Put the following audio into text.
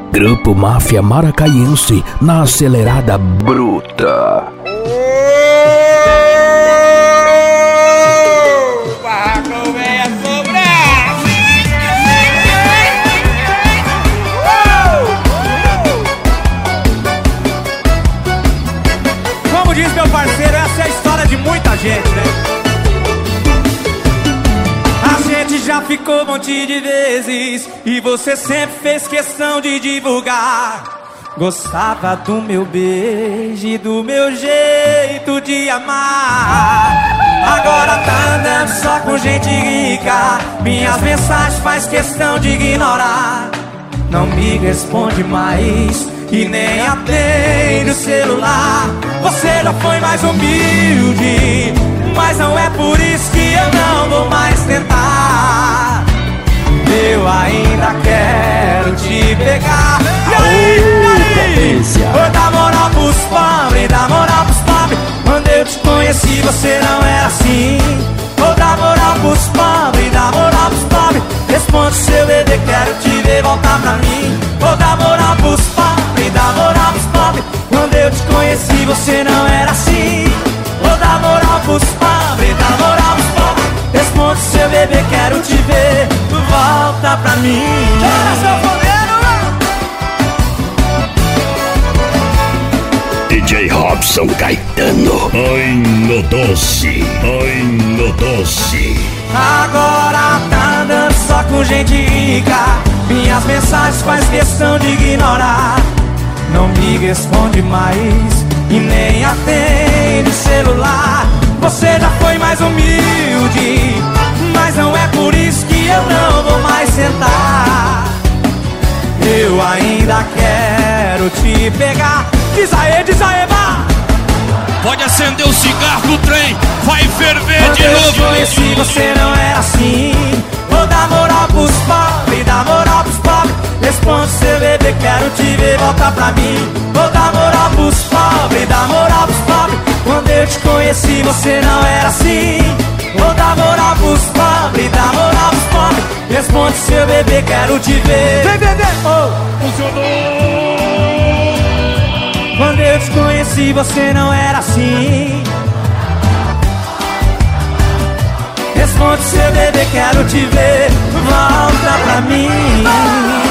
Grupo Máfia Maracaiense na acelerada bruta. Como diz meu parceiro, essa é a história de muita gente, né? A gente já ficou um monte de vezes e você sempre fez questão de divulgar. Gostava do meu beijo e do meu jeito de amar. Agora tá andando só com gente rica, minhas mensagens faz questão de ignorar. Não me responde mais e nem atende o celular. Você já foi mais humilde, mas não é por isso que eu não vou mais tentar. Eu ainda quero te pegar. E aí? Vou dar moral pros pobres, dar moral pros pobres. Quando eu te conheci você não era assim. Vou dar moral pros pobres, dar moral pros pobres. Responde seu bebê, quero te ver voltar pra mim. Vou dar moral pros pobres, dar moral pros pobres. Quando eu te conheci você não era assim. Vou dar moral pros pobres, dar moral pros pobres. Responde seu bebê, quero te ver volta pra mim. Chora, seu fogueiro! DJ Robson Caetano. Ai no doce, ai no doce. Agora tá andando só com gente rica, minhas mensagens faz questão de ignorar. Não me responde mais e nem atende o celular. Você já foi mais humilde, mas não é por isso que eu não vou mais sentar. Eu ainda quero te pegar. Diz aê, vá! Pode acender o cigarro do trem, vai ferver de novo. Quando eu te conheci você não era assim. Vou dar moral pros pobres, dar moral pros pobres. Responde seu bebê, quero te ver voltar pra mim. Vou dar moral pros pobres, dar moral pros pobres. Quando eu te conheci você não era assim. Vou dar moral pros pobres, dar moral pros pobres. Responde seu bebê, quero te ver. Vem, bebê! Oh. Funcionou! Quando eu te conheci você não era assim. Responde seu bebê, quero te ver volta pra mim.